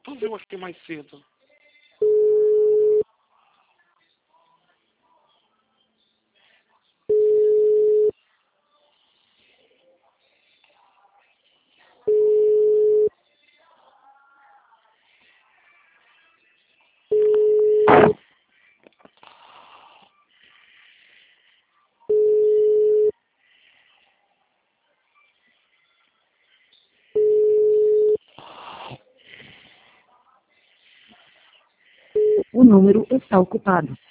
Tu viu aqui mais cedo. O número está ocupado.